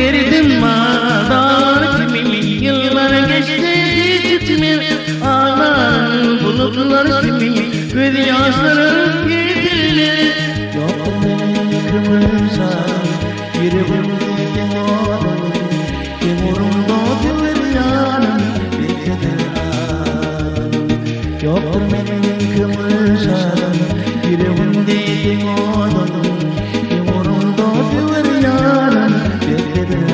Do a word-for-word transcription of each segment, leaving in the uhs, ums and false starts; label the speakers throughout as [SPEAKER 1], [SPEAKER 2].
[SPEAKER 1] Eridim dağlar kimi, yıllar geçti gitmiyor. Ağlar bulutlar kimi, göz yaşlarım gidilir.
[SPEAKER 2] Yok benim kımırsa, yüreğimde oğlum, yumurumda tüver yanım, bekledim. Yok benim kımırsa, yüreğimde oğlum, yumurumda tüver yanım, bekledim.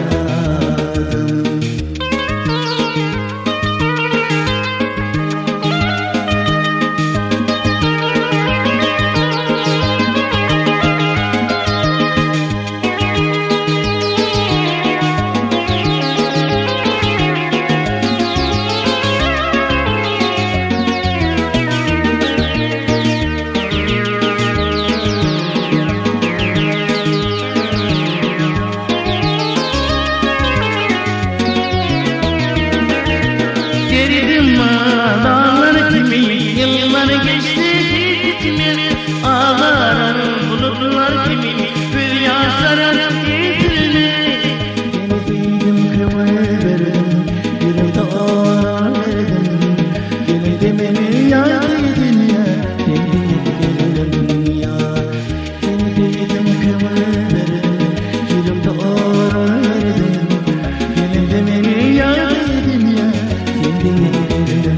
[SPEAKER 1] Dağlar kimi, yıllar geçti gitmiyor. Ağlar bulutlar kimi, göz yaşlarım gidilir.
[SPEAKER 2] Seni bildim kımır verdim, yüreğimde ağlar verdim. Gene de beni yar dedin ya, kendine gelelim ya. Seni bildim kımır verdim, yüreğimde ağlar verdim. Gene de beni yar dedin ya, kendine gelelim.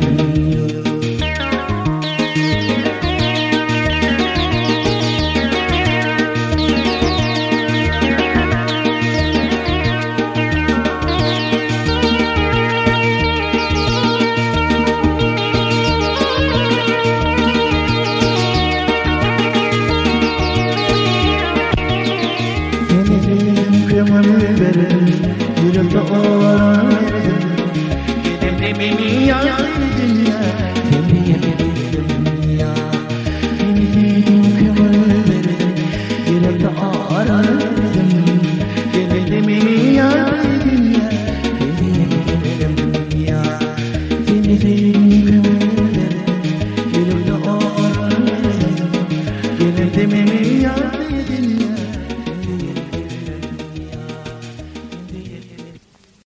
[SPEAKER 2] Kımır verin, yüreğimde ağlar verdim. Gidip de beni yar dedin ya, kendine gelelim ya. Seni bildim kımır verin, yüreğimde ağlar verdim. Gidip de beni yar dedin ya, kendine gelelim ya. Seni bildim kımır verin, yüreğimde ağlar verdim. Gidip de beni